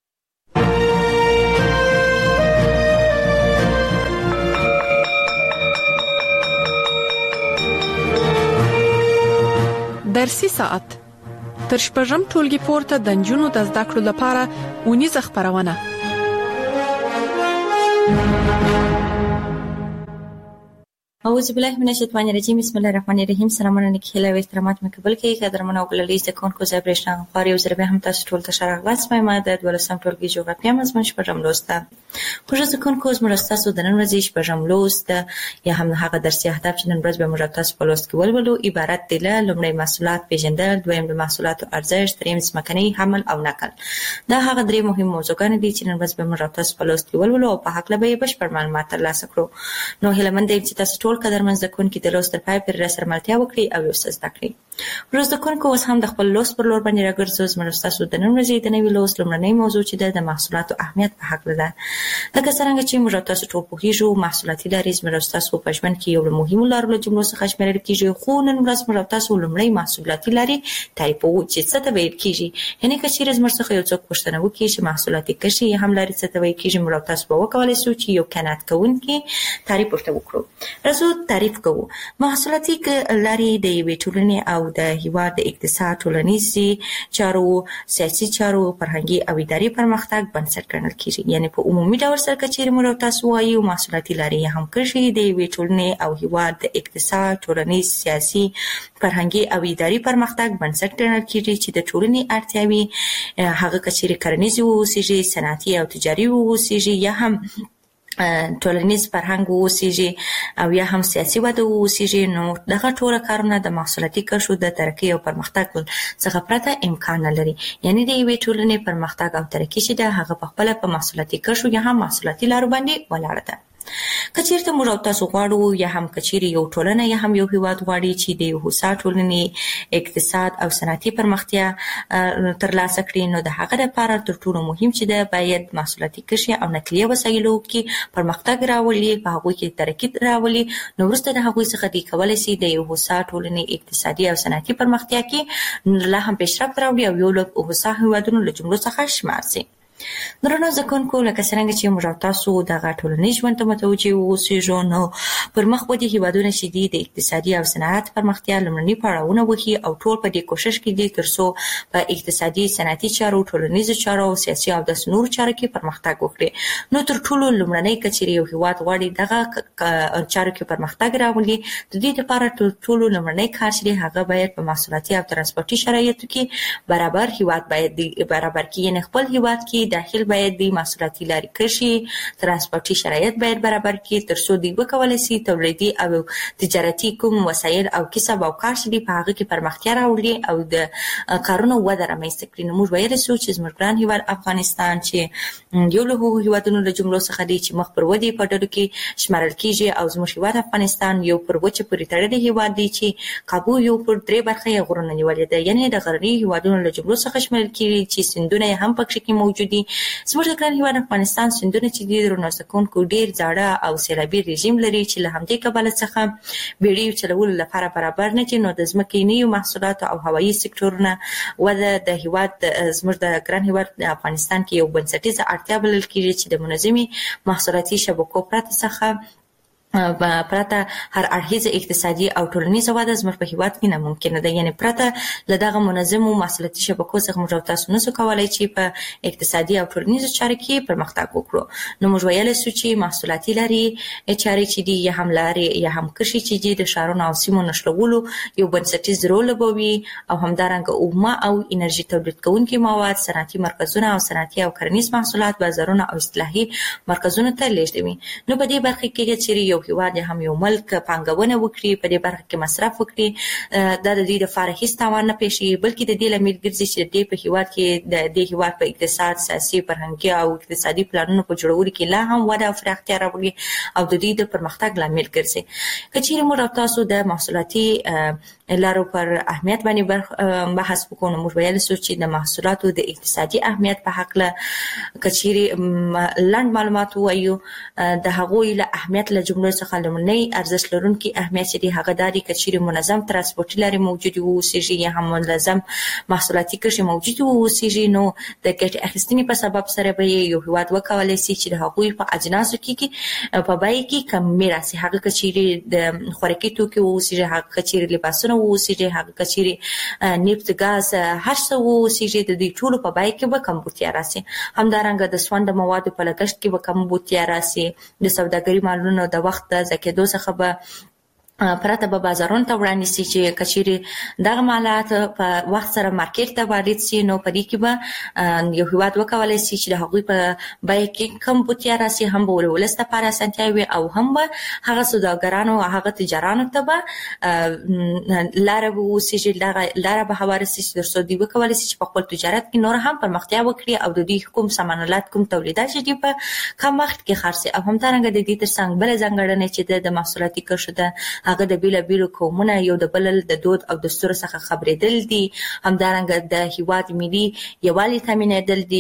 درسي ساعت تر شپږم ټولګي پورته د نجونو د زده کړو لپاره اونیزه خبرونه. اعوذ بالله من الشیطان الرجیم. بسم الله الرحمن الرحیم. سلامونه نکهله و احترامات مې قبول کړئ. قدرمن او ګلالي زده کوونکو زه برېښنا غوړ یو ځل به هم تاسو ټول ته شرح غواړم. ما د دولسم ټولګي جغرافیه مضمون شپږم لوست ده. خو زه کوونکو زموږ تاسو د نن ورځې شپږم لوست یا هم هغه درسي اهداف چې نن ورځ به موږ تاسو په لوست کې ولولو عبارت دي له لومړی محصولات پیژندل، دویم د محصولاتو ارزښت، دریم ځمکني حمل او نقل. دا هغه درې مهم موضوعګان دي چې نن ورځ به موږ تاسو په لوست کې ولولو او په حق لبه بشپړ معلومات ترلاسه کړو. نو هیله مند یم چې تاسو ټول قدرمن زده کوونکي د لوست تر پای پورې راسره ملتیا وکړي او یو څه زده کړئ. ورځ د کوونکو اوس هم د خپل لوست پر لور باندې راګرځو. زموږ تاسو د نن ورځې د نوي لوست لومړنۍ موضوع چې ده د محصولاتو اهمیت په حق ده. لکه څنګه چې موږ تاسو ټول پوهیږو محصولاتي لارې زموږ تاسو په ژوند کې یو له مهمو لارو له جملو څخه شمیرل کیږي. خو نن ورځ موږ تاسو لومړی محصولاتي لارې تعریفوو چې څه ته ویل کیږي. یعنی که چیرې زموږ څخه یو څوک پوښتنه وکړي چې محصولاتي کشي هم لارې څه ته ویل کیږي، موږ تاسو به وکولای شو چې یو قناعت کوونکی تعریف ورته وکړو. راځو تعریف کوو. محصولاتي لارې د یوې ټولنې او د هیواد د اقتصاد، ټولنیزي چارو، سیاسي چارو، فرهنګي او اداري پرمختګ بنسټ ګڼل کیږي. یعنی په عمومي ډول سره که چیرې موږ تاسو وایو محصولاتي لارې هم کشي د یوې ټولنې او هیواد د اقتصاد، ټولنیز، سیاسي، فرهنګي او اداري پرمختګ بنسټ ګڼل کیږي چې د ټولنې اړتیاوي هغه که چیرې کرنیزي واوسیږي، صنعتي او تجاري واوسیږي یا هم ټولنیز فرهنګ واوسیږي او یا هم سیاسي وده واوسیږي. نو دغه ټول کارونه د محصولاتي کشو د ترقۍ او پرمختګ څخه پرته امکان نه لري. یعنی د یوې ټولنې پرمختګ او ترقۍ چې ده هغه په خپله په محصولاتي کشو یا هم محصولاتي لارو باندې ولاړه ده. که چیرته موږ تاسو غواړو یا هم که چیرې یو ټولنه یا هم یو هیواد غواړي چې د یو هوسا ټولنې اقتصاد او صنعتي پرمختیا ترلاسه کړي، نو د هغه لپاره تر ټولو مهم چې ده باید محصولاتي کشي او نقلیه وسایلو کې پرمختګ راولي، په هغوی کې ترقي راولي. نو وروسته د هغوی څخه دوی کولی شي د یو هوسا ټولنې اقتصادي او صنعتي پرمختیا کې لا هم پیشرفت راوړي او یو له هوسا هیوادونو له جملو څخه شمار شي. درنو زده کوونکو لکه څرنګه چې موږ تاسو دغه ټولنیز ژوند ته متوجه اوسئ، نو پر مخ ودې هیوادونه چې دي د اقتصادي او صنعت پرمختیا لومړني پړاوونه وکړي او ټول په دې کوشش کې دي ترڅو په اقتصادي، صنعتي چارو، ټولنیزو چارو او سیاسي او د نورو چارو کې پرمختګ وکړي. نو تر ټولو لومړنی که چیرې یو هیواد غواړي دغه چارو کې پرمختګ راولي، د دې لپاره تر ټولو لومړنی کار چې هغه باید په محصولاتي او ترانسپورتي شرایطو کې برابر هیواد باید برابر کړي. یعنې خپل هیواد کې داخل باید د محصولاتي لارې کشي، ترانسپورتي شرایط باید برابر کړي ترڅو دوی وکولی شي تولیدي او تجارتي کوم وسایل او کسب او کار چې دي په هغه کې پرمختیا راوړي او د کارونو وده رامنځته کړي. نو موږ ویلی شو چې زموږ ګران هیواد افغانستان چې یو له هغو هیوادونو له جملو څخه دی چې مخ پر ودې په ډلو کې شمارل کیږي او زموږ هیواد افغانستان یو پر وچه پورې تړلی هیواد دی چې کابو یو پر درې برخه یې غرونه نیولې ده. یعنې د غرني هیوادونو له جملو څخه شمارل کیږي چې سیندونه یې هم پکښې کې موجود دي. زموږ د ګران هیواد افغانستان سیندونه چې دي درنو زده کوونکو ډېر زاړه او سیلابي رژیم لري چې له همدې کبله څخه بیړیو چلولو لپاره برابر نه دي. نو د ځمکنیو محصولاتو او هوایي سکتورونه وده د هیواد زموږ د ګران هیواد افغانستان کې یو بنسټیزه اړتیا بلل کېږي چې د منظمې محصولاتي شبکو پرته څخه پرته هر اړخیزه اقتصادي او ټولنیزه وده زموږ په هیواد کې ناممکنه ده. یعنې پرته له دغه منظمو محصولاتي شبکو څخه موږ تاسو نشو کولی چې په اقتصادي او ټولنیزو چارو کې پرمختګ وکړو. نو موږ ویلی شو چې محصولاتي لارې چارې چې دي یا هم لارې یا هم کشي چې دي د ښارونو او سیمو نښلولو یو بنسټیز رول لوبوي او همدارنګه اومه او انرژي تولید کوونکي مواد، صنعتي مرکزونه او صنعتي او کرنیز محصولات بازارونه او اصلاحي مرکزونو ته لیږدوي. نو په دې برخه کې چیرې یو یو هیواد هم یو ملک پانګونه وکړي په دې برخه کې مصرف وکړي دا د دې لپاره هیڅ تاوان نه پېښي بلکې د دې لامل ګرځي چې د په هیواد کې د دې هیواد په اقتصاد سیاسي فرهنګي او اقتصادي پلانونو په جوړولو کې لا هم وده او پراختیا راوړي او د دې د پرمختګ لامل ګرځي. کچېرې موږ تاسو د محصولاتي لارو پر اهمیت باندې بحث وکړو نو موږ ویل سو چې د محصولاتو د اقتصادي اهمیت په حق له کچېرې لاند معلومات وایو د هغوی له اهمیت له جملو څخه لمنۍ ارزښت لرونکي اهمیت چې هغه داري کچېرې منظم ترانسپورتي لارې موجود وو سيجي یا هم منظم محصولاتي کښې موجود وو سيجي نو د ګټې اخیستنې په سبب سره به یو هیواد وکولای شي چې د هغوی په اجناسو کې په بای کې کمی راسي هغه کچېرې د خوراکي توکي وو سيجي هغه کچېرې لباسونه وو سيجي هغه کچېرې نفت ګاز هر څه وو سيجي د دې ټولو په بای کې به کمبودتیا راسي. همدارنګه د سوند موادو په لګښت کې به کمبودتیا راسي. د سوداګري مالونو د وخت د زکېدو څخه به پرته به بازارونو ته وړاندې شي چې کچېرې دغه مالات په وخت سره مارکیټ ته وارد شي نو په دې کې به یو هیواد وکولای شي چې د هغوی په بیه کې کمبودتیا راسي هم به ولس لپاره اسانتیا وي او هم به هغه سوداګرانو او هغه تجارانو ته به لاره ووسیږي دغه لاره به هواره شي چې تر څو دوی وکولای شي چې په خپل تجارت کې نور هم پرمختیا وکړي او د دوی کوم سامان الات کوم تولیدات چې دي په کم وخت کې خرڅي او همدارنګه د دې تر څنګ بله ځانګړنه چې د محصولاتي کښت ده هغه د بیلابیلو قومونه یو د بل د دود او دستور څخه خبرېدل دي. همدارنګه د هیواد ملي یووالي تامینېدل دي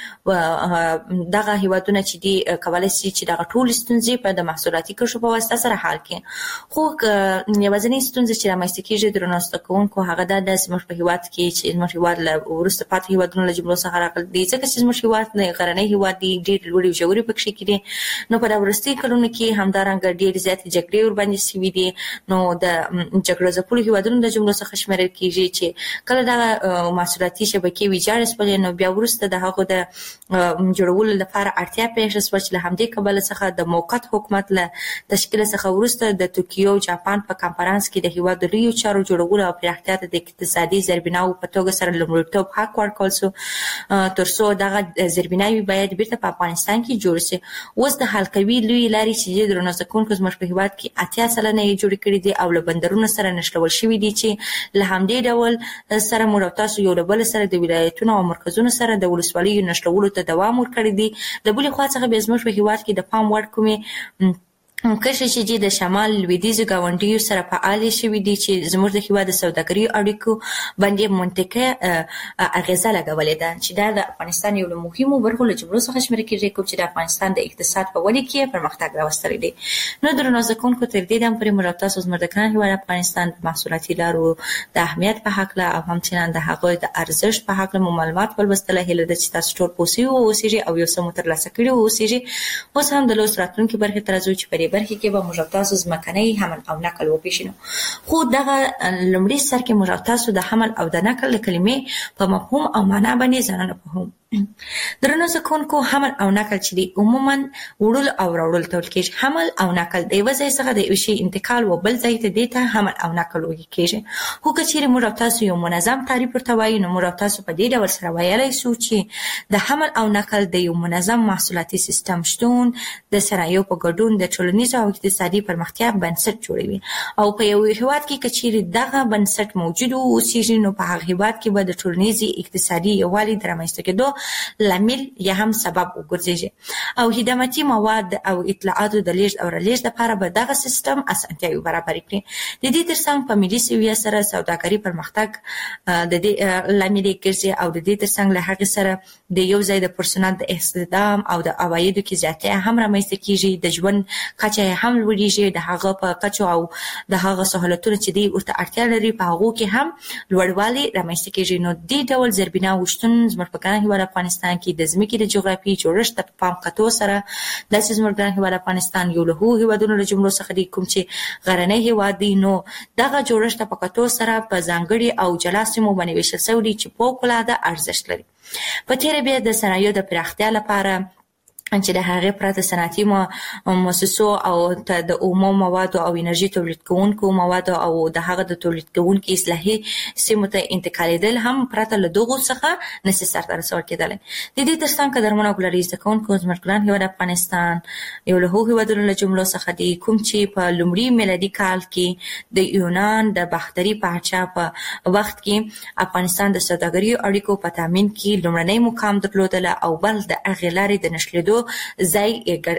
چې دغه هیوادونه چې دي کولای شي چې دغه ټول ستونزې په د محصولاتي کښت په واسطه سره حل کړي. خو یوازینۍ ستونزه چې رامنځته کېږي درنو زده کوونکو هغه دا ده چې زموږ په هیواد کې چې زموږ هیواد له وروسته پاتې هیوادونو له جملو څخه راغلی دی ځکه چې زموږ هیواد غرنی هیواد دی ډېر لوړې ژورې پکښې کړي نو په دا وروستي کلونو کې همدارنګه ډېرې زیاتې جګړې ورباندې شوي دي نو د جګړو ځپلو هیوادونو د جملو څخه شمیرل کېږي چې کله دغه محصولاتي شبکې ویجاړې شولې نو بیا وروسته د هغو د جوړولو لپاره اړتیا پېښه شوه چې له همدې کبله څخه د موقت حکومت له تشکیل څخه وروسته د توکیو جاپان په کنفرانس کې د هیواد د لویو چارو جوړولو او پراختیا ته د اقتصادي زیربناوو په توګه سره لومړیتوب حق ورکړل شو تر څو دغه زیربناوې باید بیرته په افغانستان کې جوړ شي. اوس د حلقوي لویې لارې چې درنو زده کوونکو زموږ په هیواد کې اتیا سلنه یې جوړې کړي دي او له بندرونو سره نښلول شوي دي چې له همدې ډول سره موږ تاسو یو له بل سره د ولایتونو او مرکزونو سره د ولسوالیو نښلولو ته دوام ورکړی دی. د بلې خوا څخه بیا زموږ په هیواد کې د پام وړ کومې کښې چې د شمال لویدیځو ګاونډیو سره فعالې شوي دي چې زموږ د هیواد د سوداګري اړیکو باندې منطقه اغیزه لګولې ده چې دا د افغانستان یو له مهمو برخو له جملو څخه شمیرل کېږي کوم چې د افغانستان د اقتصاد په ودې کې پرمختګ راوستلی دی. نو درنو زده کوونکو تر دې دم پورې موږ تاسو زموږ د ګران هیواد افغانستان د محصولاتي لارو د اهمیت په هکله او همچنان د هغوی د ارزښت په هکله مو معلومات ولوستله. هیله ده چې تاسو ټول پوه سوي واوسیږئ او یو څه مو ترلاسه کړي واوسیږي. اوس هم د لوست راتلونکي برخې ته راځو چې په برخې کې به موږ تاسو ځمکنی حمل او نقل وپېژنو. خو دغه لومړي سر کې موږ تاسو د حمل او د نقل د کلمې په مفهوم او معنا باندې ځانونه پوهوو. درنو زده کوونکو حمل او نقل چې دی عموما وړل او راوړل ته ویل کېږي. حمل او نقل د یوه ځای څخه د یو شي انتقال و بل ځای ته دې ته حمل او نقل ویل کېږي. خو که چېرې موږ تاسو یو منظم تعریف ورته وایو نو موږ تاسو په دې ډول سره ویلی شو چې د حمل او نقل د یو منظم محصولاتي سیستم شتون د صنایعو په ګډون د ټولنیز او اقتصادي پرمختیا بنسټ جوړوي او په یو هیواد کې که چېرې دغه بنسټ موجود واوسیږي نو په هغه هیواد کې به د ټولنیزي اقتصادي یووالي د رامنځته کېدو لامل یا هم سبب وګرځي او خدماتي مواد او اطلاعاتو د لیږد او رالېږد لپاره به دغه سیستم اسانتیاوې برابرې کړي. د دې ترڅنګ په ملي سویه سره سوداګري پرمختګ د دې لامل ګرځي او د دې ترڅنګ له هغې سره د یو ځای د پرسونل د استخدام او د عوایدو کې زیاتې هم رامنځته کېږي. د ژوند کچه هم لوړېږي. د هغه په کچو او د هغه سهولتونو چې دوی ورته اړتیا لري په هغو کې هم لوړوالی رامنځته کېږي. نو دې ډول زیربناوو شتون زموږ په ګران هېواد افغانستان کې د ځمکې د جغرافیې جوړښت ته په پام کتو سره داسې زموږ ګران هېواد افغانستان یو له هغو هېوادونو له جملو څخه دی کوم چې غرنی هېواد دی. نو دغه جوړښت ته په کتو سره په ځانګړي او جلا سیمو باندې ویشل شوی دی چې فوق‌العاده ارزښت لري. په تېره بیا د صنایعو د پراختیا لپاره چې د هغه پرته صنعتي مؤسسو او د اومو مواد او انرژي تولید کوونکو مواد او د هغه د تولید کوونکو اصلاحي سیمو ته انتقالیدل هم پرته له دغه څخه نشي سرته رسول کېدل. د دې ترڅنګ قدرمنو ګلریز د کون کوز مرګلان هیواد افغانستان یو له هغو هیوادونو له جملو څخه دی کوم چې په لومړي میلادي کال کې د یونان د باختري پاچا په وخت کې افغانستان د سوداګرۍ اړیکو په تامین کې لومړنی مقام درلودل او بل د اغلاري د نشلیدو ځای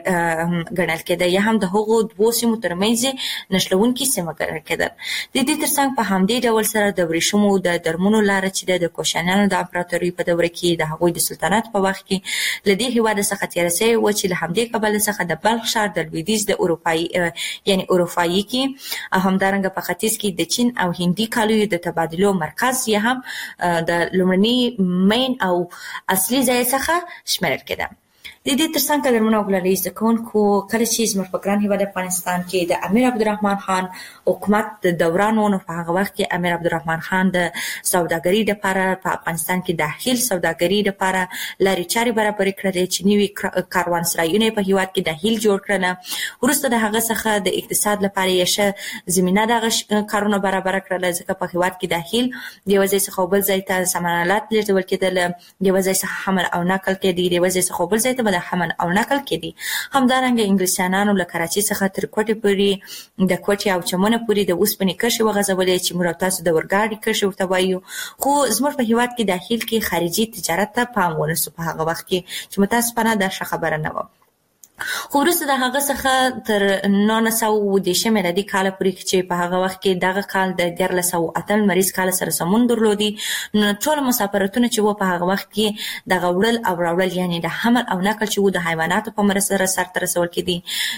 ګڼل کېده یا هم د هغو دوو سیمو ترمنځ نشلونکي سیمه ګڼل کېده. د دې ترڅنګ په همدې ډول سره د ورېښمو د درمونو لاره چې د کوشانیانو د امپراتورۍ په دوره کې د هغوی د سلطنت په وخت کې له دې هېواد څخه تېره سوې وه چې له همدې کبله څخه د بلخ ښار د لویدیځ د اروپایي یعنې اروپایي کې او همدارنګه په ختیځ کې د چین او هندي کالیو د تبادلو مرکز یا هم د لومړني مین او اصلي ځای څخه شمیرل کېده. د دې ترڅنګ قدرمنو ګلریز د کوونکو کله چې زموږ په ګران هیواد افغانستان کې د امیر عبدالرحمن خان حکومت د دوران و نو په هغه وخت کې امیر عبدالرحمن خان د سوداګرۍ لپاره په افغانستان کې داخل سوداګرۍ لپاره لارې چارې برابرې کړلې چې نوي کاروانسرایونه په هیواد کې داخل جوړ کړل. وروسته د هغه څخه د اقتصاد لپاره یې ښه زمینه دغه کارونه برابر کړل ځکه په هیواد کې داخل د یو ځای څخه بل ځای ته سامانات لیږدول کېدل، د یو ځای څخه حمل او نقل کېدی، د یو ځای څخه بل ځای ته د حمل او نقل کېدی. همدارنګه انګلیسیانانو له کراچۍ څخه تر کوټې پورې د کوټې او چمنه پورې د اوسپنې کرښې وغځولې چې موږ تاسو د اورګاډي کرښې ورته وایو. خو زموږ په هیواد کې داخل کې خارجي تجارت ته پام ونه سو په هغه وخت کې چې متاسفانه دا ښه خبره نه وه. خو وروسته د هغه څخه تر نولس سوه اووه دېرشم میلادي کاله پورې چې په هغه وخت کې دغه کال د دیارلس سوه اتم لمریز کال سره سمون درلودي، نو ټول مسافرتونه چې وو په هغه وخت کې دغه وړل او راوړل یعنې د حمل او نقل چې وو د حیواناتو په مرسته سره سرته رسول کېدي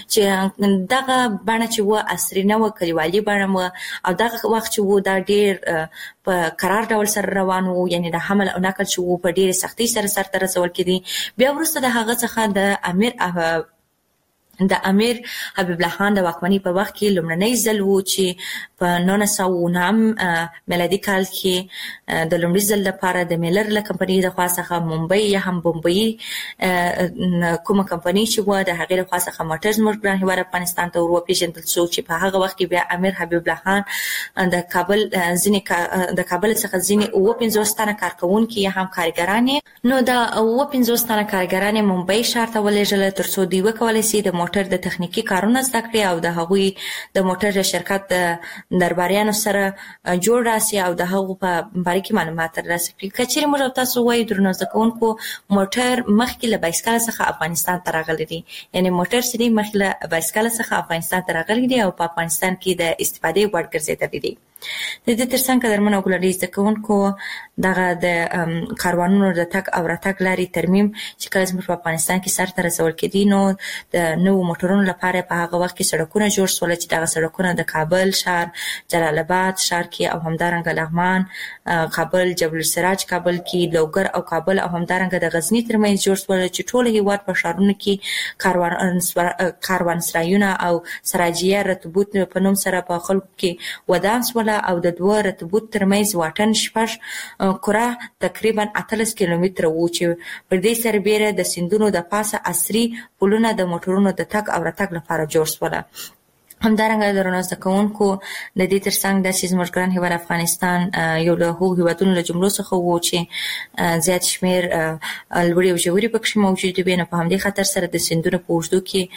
چې دغه بڼه چې وه عصري نه وه، کلیوالي بڼه وه او دغه وخت چې وو دا ډېر په قرار ډول سره روان وو، یعنې د حمل او نقل چې وو په ډېرې سختۍ سره سرته رسول کېدي. بیا وروسته د هغه څخه د امیر د امیر حبیب الله خان د واکمنۍ په وخت کې لومړنی ځل و چې په نولس سوه اووه نهم میلادي کال کې د لومړي ځل لپاره د میلر له کمپنۍ د خوا څخه ممبئی یا هم بمبئی کومه کمپنۍ چې وه د هغې له خوا څخه موټر زموږ ګران هېواد افغانستان ته ور وپېژندل څو چې په هغه وخت کې بیا امیر حبیب الله خان د کابل ځینې د کابل څخه ځینې اووه پنځوس تنه کارکوونکي یا هم کارګرانې نو د اووه پنځوس تنه کارګرانې ممبئی ښار ته ولېږله تر څو دوی وکولی سي د موټر د تخنیکی کارونه زده کړي او د هغوی د موټر شرکت د درباریانو سره جوړ راسي او د هغو په باره کې معلومات ترلاسه کړي. که چیرې موږ تاسو وایو درنو زده کوونکو موټر مخکې له بایسکل څخه افغانستان ته راغلی دی، یعنې موټر چې دی مخکې له بایسکل څخه افغانستان ته راغلی دی او په افغانستان کې د استفادې وړ ګرځېدلی دی. د دې ترڅنګ قدرمنو ګلریز زده کوونکو دغه د کاروانونو د تګ او راتګ لارې ترمیم چې کله زموږ په افغانستان کې سرته رسول کېدي نو د نوو موټرونو لپاره په هغه وخت کې سړکونه جوړ شول چې دغه سړکونه د کابل ښار، جلال آباد ښار کې او همدارنګه لغمان، کابل، جبل السراج کابل کې، لوګر او کابل او همدارنګه د غزني ترمنځ جوړ شول چې ټول هیواد په ښارونو کې کاروانسرایونه او سراجیه رتبوت په نوم سره په خلکو کې ودان شول او د دوه رتبوت ترمنځ واټن شپږ کوره تقریبا اتلس کیلومتره و چې پر دې سربیره د سیندونو د پاسه عصري پلونه د موټرونو د تګ او راتګ لپاره جوړ شول. همدارنګه درنو زده کوونکو د دې ترڅنګ داسې زموږ ګران هېواد افغانستان یو له هغو هېوادونو له جملو څخه و چې زیات شمېر لوړې او ژورې پکښې موجودې وې، نو په همدې خاطر سره د سیندونو په اوږدو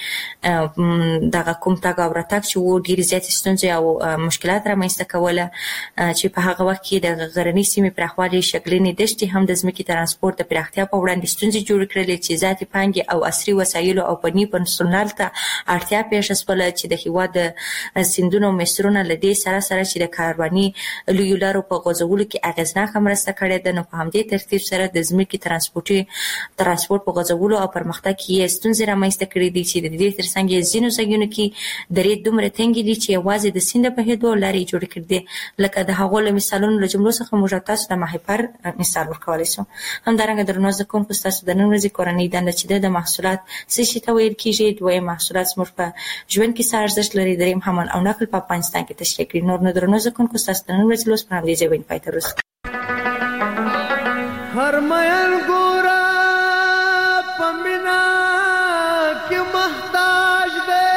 کې دغه کوم تګ او راتګ چې و ډېرې زیاتې ستونزې او مشکلات رامنځته کوله چې په هغه وخت کې د غرنۍ سیمې پراخوالي، شګلنې دښتې هم د ځمکې ترانسپورت د پراختیا په وړاندې ستونزې جوړې کړلې چې زیاتې پانګې او عصري وسایلو او فني پرسونل ته اړتیا پېښه شوله چې د هېواد د سیندونو مصرونه له دې سره سره چې د کارواني لویو لارو په غځولو کې اغېزناکه مرسته کړې ده، نو په همدې ترتیب سره د ځمکې ترانسپورټي ترانسپورټ په غځولو او پرمختګ کې یې ستونزې رامنځته کړې دي چې د دې ترڅنګ یې ځینو ځایونو کې درې دومره تنګې دي چې یوازې د سیند په بهېدو لارې جوړې کړې دي، لکه د هغو له مثالونو له جملو څخه موږ تاسو د ماهیپر مثال ورکولی شو. همدارنګه درنو زده کوونکو ستاسو د نن ورځې کورنۍ دنده چې د محصولات څه شي ته ویل کېږي، دویم محصولات زموږ په ژوند کې څه ارزښت لري، دریم حمل او نقل په افغانستان کې تشریح کړي. نور نو درنو زده کوونکو ستاسو د نن ورځې لوست په همدې ځای باندې پای ته رسوو. هر مین ګوره په مینا کې محتاج دی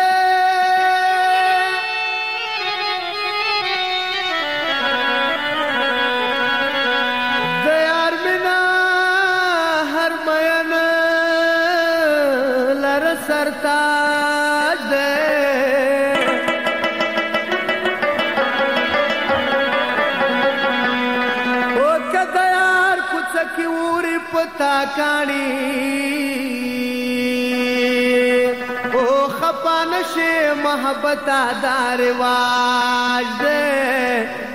د یار بنا هر مین لر سرتاج دی او کده یار کوڅه کې اوري پتا کاڼي محبت دا رواج دے